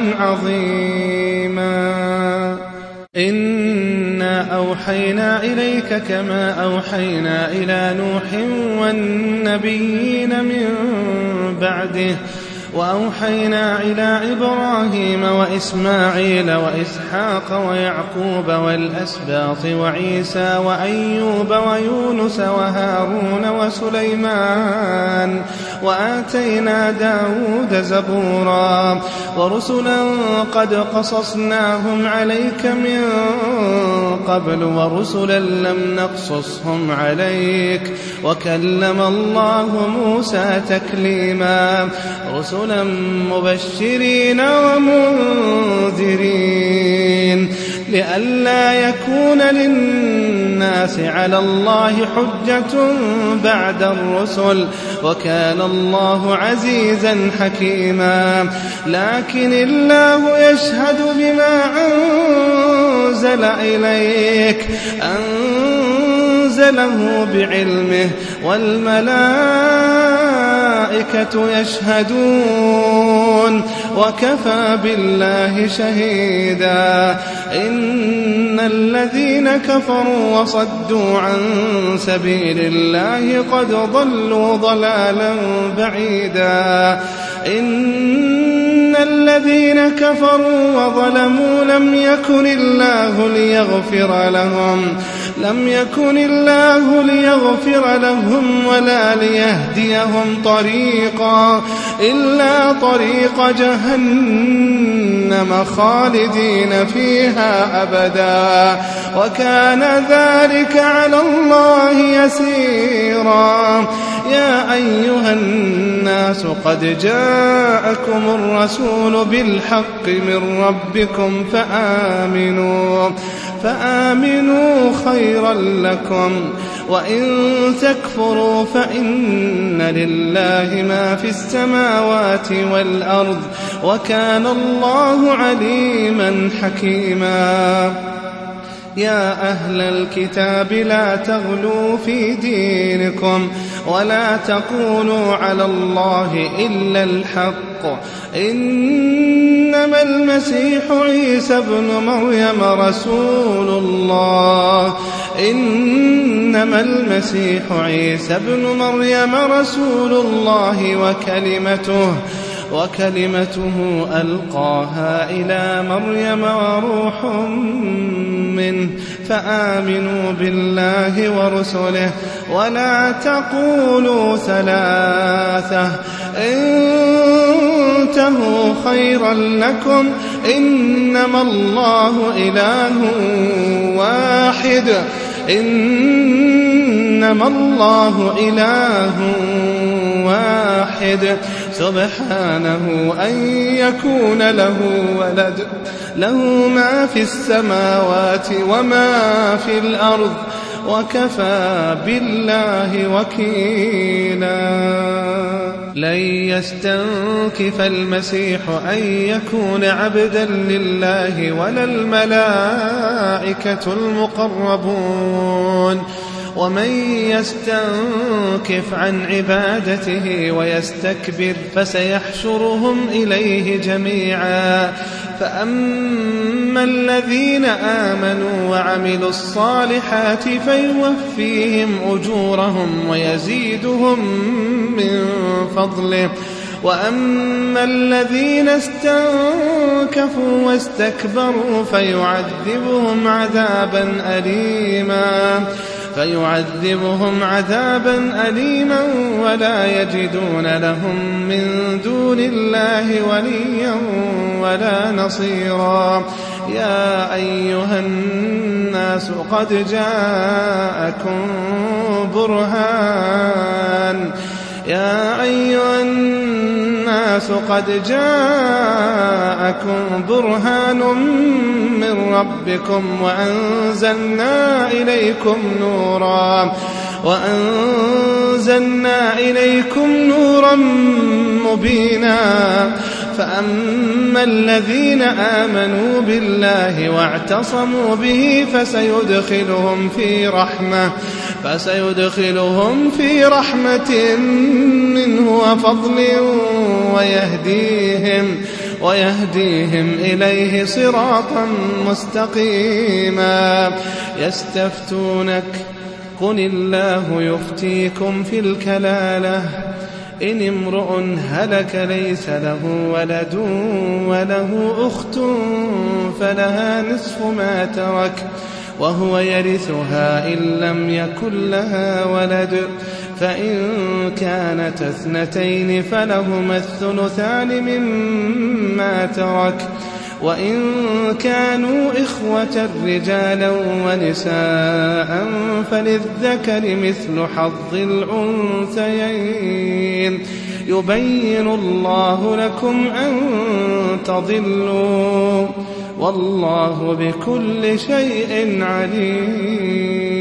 عظيما إنا أوحينا إليك كما أوحينا إلى نوح والنبيين من بعده وأوحينا إلى إبراهيم وإسماعيل وإسحاق ويعقوب والأسباط وعيسى وأيوب ويونس وهارون وسليمان وآتينا داود زبورا ورسلا قد قصصناهم عليك من قبل ورسلا لم نقصصهم عليك وكلم الله موسى تكليما رسلا مبشرين ومنذرين لئلا يكون للناس على الله حجة بعد الرسل وكان الله عزيزا حكيما لكن الله يشهد بما أنزل إليك أنزله بعلمه والملائكة يشهدون وكفى بالله شهيدا إن الذين كفروا وصدوا عن سبيل الله قد ضلوا ضلالا بعيدا إن الذين كفروا وظلموا لم يكن الله ليغفر لهم لم يكن الله ليغفر لهم ولا ليهديهم طريقا إلا طريق جهنم جهنم خالدين فيها أبدا وكان ذلك على الله يسيرا. يا أيها الناس قد جاءكم الرسول بالحق من ربكم فآمنوا فآمنوا خيرا لكم وإن تكفروا فإن لله ما في السماوات والأرض وكان الله عليما حكيما. يا أهل الكتاب لا تغلوا في دينكم ولا تقولوا على الله إلا الحق إنما المسيح عيسى ابن مريم رسول الله إنما المسيح عيسى ابن مريم رسول الله وكلمته وكلمته ألقاها إلى مريم وروح منه فآمنوا بالله ورسله ولا تقولوا ثلاثة انتهوا خيرا لكم إنما الله إله واحد إنما الله إله واحد سبحانه أن يكون له ولد له ما في السماوات وما في الأرض وكفى بالله وكيلا. لن يستنكف المسيح أن يكون عبدا لله ولا الملائكة المقربون ومن يستنكف عن عبادته ويستكبر فسيحشرهم إليه جميعا. فأما الذين آمنوا وعملوا الصالحات فيوفيهم أجورهم ويزيدهم من فضله وأما الذين استنكفوا واستكبروا فيعذبهم عذابا أليما فيعذبهم عذابا أليما ولا يجدون لهم من دون الله وليا ولا نصيرا. يا أيها الناس قد جاءكم برهان يا أيها الناس قد جاءكم برهان من ربكم وأنزلنا إليكم نورا وأنزلنا إليكم نورا مبينا. فأما الذين آمنوا بالله واعتصموا به فسيدخلهم في رحمة فسيدخلهم في رحمة منه وفضل ويهديهم ويهديهم إليه صراطا مستقيما. يستفتونك قل الله يفتيكم في الكلالة إن امرؤ هلك ليس له ولد وله أخت فلها نصف ما ترك وهو يرثها إن لم يكن لها ولد فإن كانت اثنتين فلهما الثلثان مما ترك وإن كانوا إخوة رجالا ونساء فللذكر مثل حظ الأنثيين يبين الله لكم أن تضلوا والله بكل شيء عليم.